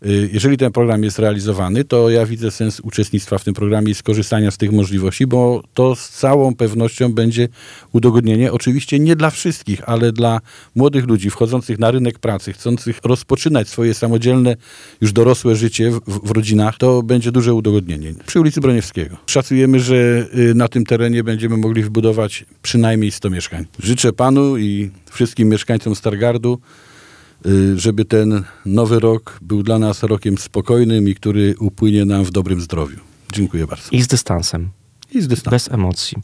Jeżeli ten program jest realizowany, to ja widzę sens uczestnictwa w tym programie i skorzystania z tych możliwości, bo to z całą pewnością będzie udogodnienie. Oczywiście nie dla wszystkich, ale dla młodych ludzi wchodzących na rynek pracy, chcących rozpoczynać swoje samodzielne, już dorosłe życie w rodzinach, to będzie duże udogodnienie. Przy ulicy Broniewskiego. Szacujemy, że na tym terenie będziemy mogli wybudować przynajmniej 100 mieszkań. Życzę panu i wszystkim mieszkańcom Stargardu, żeby ten nowy rok był dla nas rokiem spokojnym i który upłynie nam w dobrym zdrowiu. Dziękuję bardzo. I z dystansem. I z dystansem. Bez emocji.